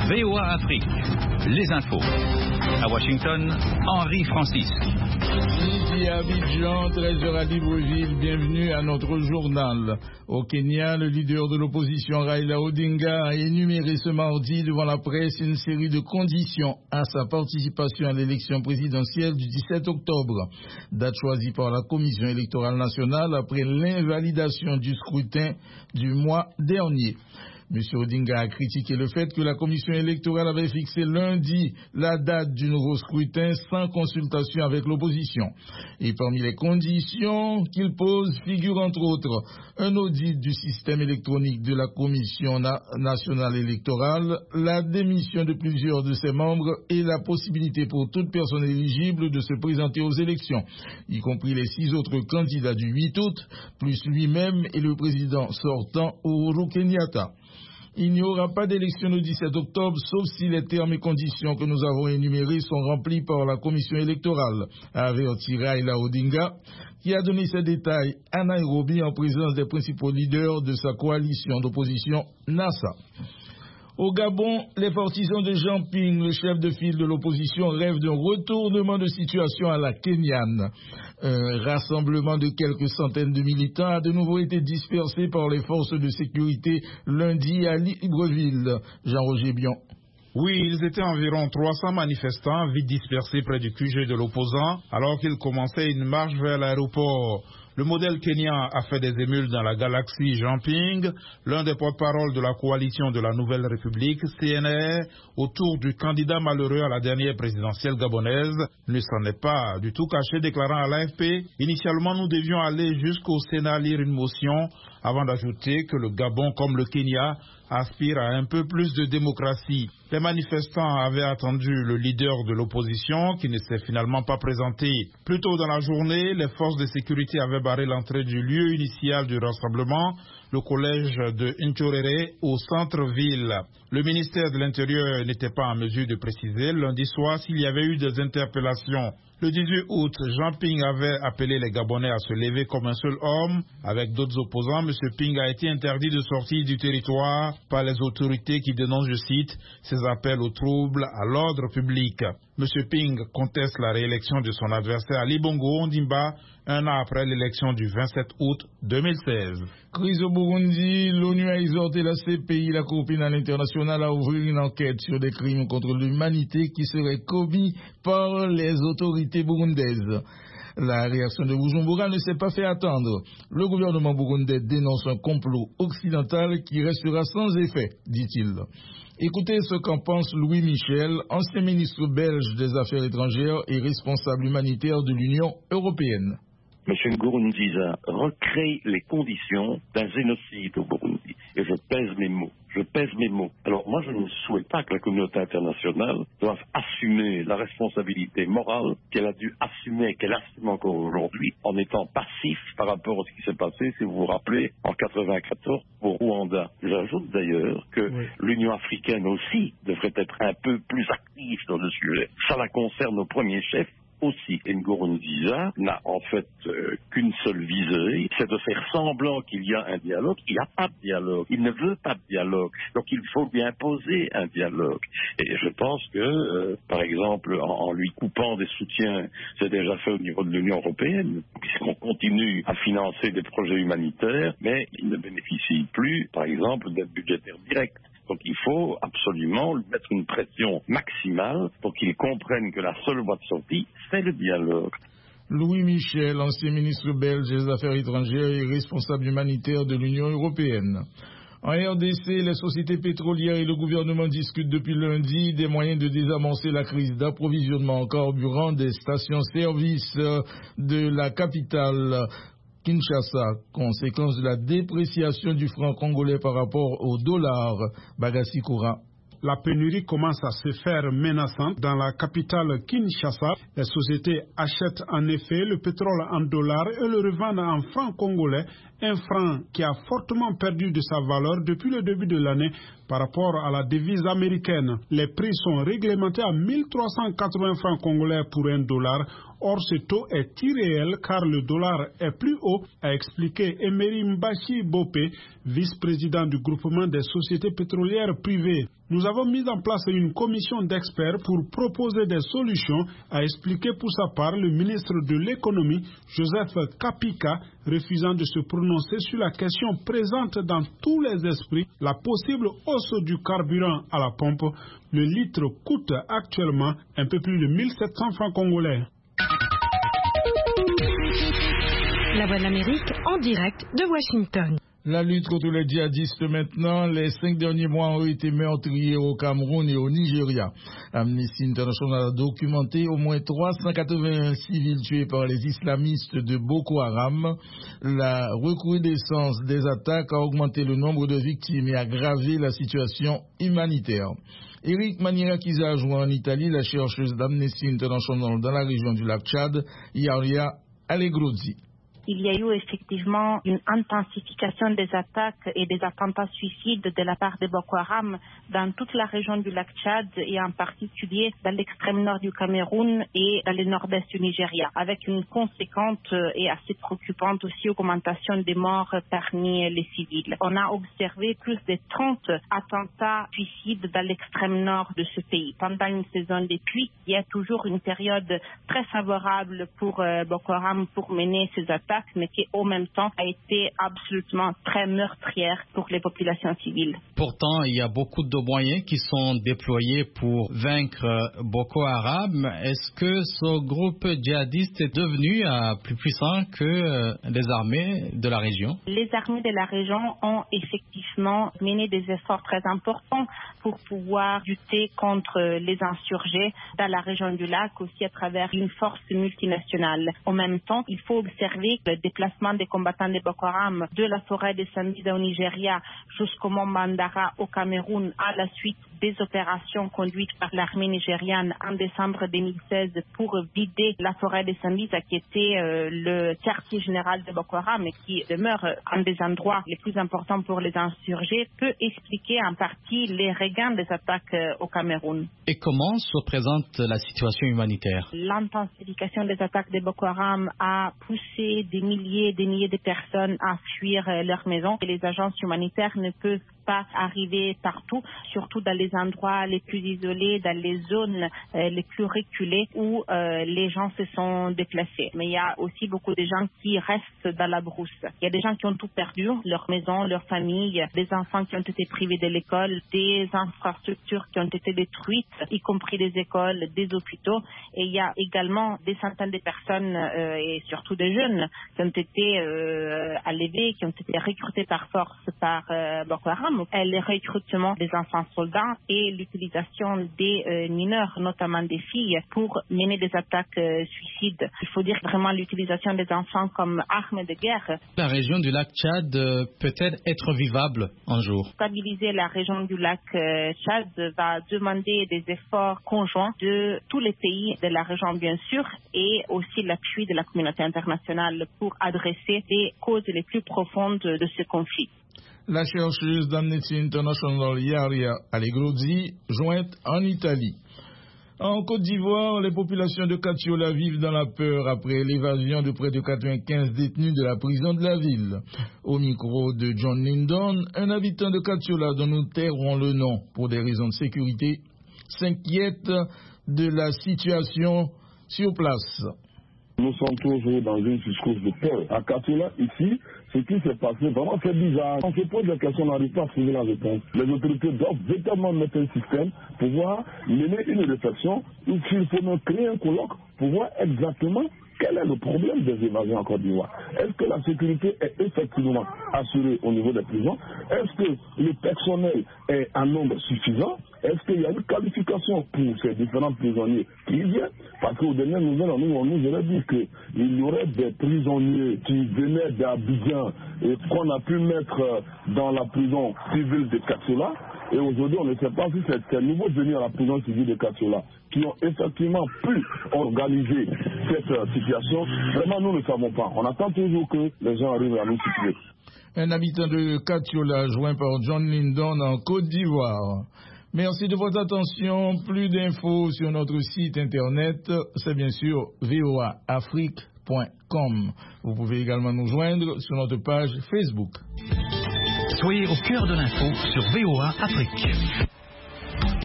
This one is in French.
VOA Afrique, les infos. À Washington, Henri Francis. Ici à Abidjan, 13h à Libreville, bienvenue à notre journal. Au Kenya, le leader de l'opposition Raila Odinga a énuméré ce mardi devant la presse une série de conditions à sa participation à l'élection présidentielle du 17 octobre, date choisie par la Commission électorale nationale après l'invalidation du scrutin du mois dernier. M. Odinga a critiqué le fait que la commission électorale avait fixé lundi la date du nouveau scrutin sans consultation avec l'opposition. Et parmi les conditions qu'il pose figure entre autres un audit du système électronique de la commission nationale électorale, la démission de plusieurs de ses membres et la possibilité pour toute personne éligible de se présenter aux élections, y compris les 6 autres candidats du 8 août, plus lui-même et le président sortant Uhuru Kenyatta. Il n'y aura pas d'élection le 17 octobre, sauf si les termes et conditions que nous avons énumérés sont remplis par la commission électorale, a averti Raila Odinga, qui a donné ces détails à Nairobi en présence des principaux leaders de sa coalition d'opposition NASA. Au Gabon, les partisans de Jean Ping, le chef de file de l'opposition, rêvent d'un retournement de situation à la kenyane. Un rassemblement de quelques centaines de militants a de nouveau été dispersé par les forces de sécurité lundi à Libreville. Jean-Roger Bion. Oui, ils étaient environ 300 manifestants vite dispersés près du QG de l'opposant alors qu'ils commençaient une marche vers l'aéroport. Le modèle kenyan a fait des émules dans la galaxie Jean Ping, l'un des porte-parole de la coalition de la Nouvelle République, CNR, autour du candidat malheureux à la dernière présidentielle gabonaise, ne s'en est pas du tout caché, déclarant à l'AFP « Initialement, nous devions aller jusqu'au Sénat lire une motion » avant d'ajouter que le Gabon, comme le Kenya, aspire à un peu plus de démocratie. Les manifestants avaient attendu le leader de l'opposition qui ne s'est finalement pas présenté. Plus tôt dans la journée, les forces de sécurité avaient barré l'entrée du lieu initial du rassemblement, le collège de Nchorere au centre-ville. Le ministère de l'Intérieur n'était pas en mesure de préciser lundi soir s'il y avait eu des interpellations. Le 18 août, Jean Ping avait appelé les Gabonais à se lever comme un seul homme. Avec d'autres opposants, M. Ping a été interdit de sortir du territoire par les autorités qui dénoncent, je cite, ses appels aux troubles à l'ordre public. M. Ping conteste la réélection de son adversaire Ali Bongo Ondimba un an après l'élection du 27 août 2016. Crise au Burundi, l'ONU a exhorté la CPI, la Cour pénale internationale, à ouvrir une enquête sur des crimes contre l'humanité qui seraient commis par les autorités burundaises. La réaction de Bujumbura ne s'est pas fait attendre. Le gouvernement burundais dénonce un complot occidental qui restera sans effet, dit-il. Écoutez ce qu'en pense Louis Michel, ancien ministre belge des Affaires étrangères et responsable humanitaire de l'Union européenne. M. Nkurunziza recrée les conditions d'un génocide au Burundi. Et je pèse mes mots. Alors moi, je ne souhaite pas que la communauté internationale doive assumer la responsabilité morale qu'elle a dû assumer, qu'elle assume encore aujourd'hui, en étant passif par rapport à ce qui s'est passé, si vous vous rappelez, en 1994 au Rwanda. J'ajoute d'ailleurs que l'Union africaine aussi devrait être un peu plus active dans le sujet. Ça la concerne au premier chef aussi. Nkurunziza n'a en fait qu'une seule visée, c'est de faire semblant qu'il y a un dialogue. Il n'y a pas de dialogue. Il ne veut pas de dialogue. Donc il faut lui imposer un dialogue. Et je pense que, par exemple, en lui coupant des soutiens, c'est déjà fait au niveau de l'Union européenne, puisqu'on continue à financer des projets humanitaires, mais il ne bénéficie plus, par exemple, d'aide budgétaire directe. Donc il faut absolument lui mettre une pression maximale pour qu'il comprenne que la seule voie de sortie, c'est le dialogue. Louis Michel, ancien ministre belge des Affaires étrangères et responsable humanitaire de l'Union européenne. En RDC, les sociétés pétrolières et le gouvernement discutent depuis lundi des moyens de désamorcer la crise d'approvisionnement en carburant des stations-service de la capitale Kinshasa, conséquence de la dépréciation du franc congolais par rapport au dollar. Bagassi Koura. La pénurie commence à se faire menaçante dans la capitale Kinshasa. Les sociétés achètent en effet le pétrole en dollars et le revendent en francs congolais, un franc qui a fortement perdu de sa valeur depuis le début de l'année par rapport à la devise américaine. Les prix sont réglementés à 1380 francs congolais pour $1. Or, ce taux est irréel car le dollar est plus haut, a expliqué Emery Mbashi Bopé, vice-président du groupement des sociétés pétrolières privées. Nous avons mis en place une commission d'experts pour proposer des solutions, a expliqué pour sa part le ministre de l'économie, Joseph Kapika, refusant de se prononcer sur la question présente dans tous les esprits, la possible hausse du carburant à la pompe. Le litre coûte actuellement un peu plus de 1700 francs congolais. La Voix de l'Amérique en direct de Washington. La lutte contre les djihadistes maintenant, les 5 derniers mois ont été meurtriers au Cameroun et au Nigeria. Amnesty International a documenté au moins 381 civils tués par les islamistes de Boko Haram. La recrudescence des attaques a augmenté le nombre de victimes et aggravé la situation humanitaire. Eric Maniera-Kiza a joué en Italie, la chercheuse d'Amnesty International dans la région du lac Tchad, Yaria Allegrozzi. Il y a eu effectivement une intensification des attaques et des attentats suicides de la part de Boko Haram dans toute la région du lac Tchad et en particulier dans l'extrême nord du Cameroun et dans le nord-est du Nigeria, avec une conséquente et assez préoccupante aussi augmentation des morts parmi les civils. On a observé plus de 30 attentats suicides dans l'extrême nord de ce pays. Pendant une saison de pluie, il y a toujours une période très favorable pour Boko Haram pour mener ces attaques, mais qui en même temps a été absolument très meurtrière pour les populations civiles. Pourtant, il y a beaucoup de moyens qui sont déployés pour vaincre Boko Haram. Est-ce que ce groupe djihadiste est devenu plus puissant que les armées de la région? Les armées de la région ont effectivement mené des efforts très importants pour pouvoir lutter contre les insurgés dans la région du lac, aussi à travers une force multinationale. En même temps, il faut observer le déplacement des combattants de Boko Haram de la forêt de Sambisa au Nigeria jusqu'au mont Mandara au Cameroun à la suite des opérations conduites par l'armée nigériane en décembre 2016 pour vider la forêt de Sambisa qui était le quartier général de Boko Haram et qui demeure un des endroits les plus importants pour les insurgés, peut expliquer en partie les regains des attaques au Cameroun. Et comment se présente la situation humanitaire? L'intensification des attaques de Boko Haram a poussé des milliers de personnes à fuir leurs maisons et les agences humanitaires ne peuvent pas arriver partout, surtout dans les endroits les plus isolés, dans les zones les plus reculées où les gens se sont déplacés. Mais il y a aussi beaucoup de gens qui restent dans la brousse. Il y a des gens qui ont tout perdu, leur maison, leur famille, des enfants qui ont été privés de l'école, des infrastructures qui ont été détruites, y compris des écoles, des hôpitaux. Et il y a également des centaines de personnes et surtout des jeunes qui ont été enlevés, qui ont été recrutés par force par Boko Haram. Le recrutement des enfants soldats et l'utilisation des mineurs, notamment des filles, pour mener des attaques suicides. Il faut dire vraiment l'utilisation des enfants comme armes de guerre. La région du lac Tchad peut-elle être vivable un jour? Stabiliser la région du lac Tchad va demander des efforts conjoints de tous les pays de la région, bien sûr, et aussi l'appui de la communauté internationale pour adresser les causes les plus profondes de ce conflit. La chercheuse d'Amnesty International Yaria Allegrozzi, jointe en Italie. En Côte d'Ivoire, les populations de Katiola vivent dans la peur après l'évasion de près de 95 détenus de la prison de la ville. Au micro de John Lindon, un habitant de Katiola dont nous tairons le nom pour des raisons de sécurité, s'inquiète de la situation sur place. Nous sommes toujours dans une discours de peur. À Katiola, ici, ce qui s'est passé, vraiment c'est bizarre. On se pose des questions, on n'arrive pas à trouver la réponse. Les autorités doivent véritablement mettre un système pour pouvoir mener une réflexion, ou s'il faut même créer un colloque pour voir exactement quel est le problème des évasions en Côte d'Ivoire. Est-ce que la sécurité est effectivement assurée au niveau des prisons? Est-ce que le personnel est en nombre suffisant? Est-ce qu'il y a une qualification pour ces différents prisonniers qui viennent? Parce qu'aux dernières nouvelles, on nous aurait dit qu'il y aurait des prisonniers qui venaient d'Abidjan et qu'on a pu mettre dans la prison civile de Katiola. Et aujourd'hui, on ne sait pas si c'est ces nouveaux venus à la prison civile de Katiola qui ont effectivement pu organiser cette situation. Vraiment, nous ne savons pas. On attend toujours que les gens arrivent à nous situer. un habitant de Katiola joint par John Lindon en Côte d'Ivoire. Merci de votre attention. Plus d'infos sur notre site internet, c'est bien sûr voaafrique.com. Vous pouvez également nous joindre sur notre page Facebook. Soyez au cœur de l'info sur VOA Afrique.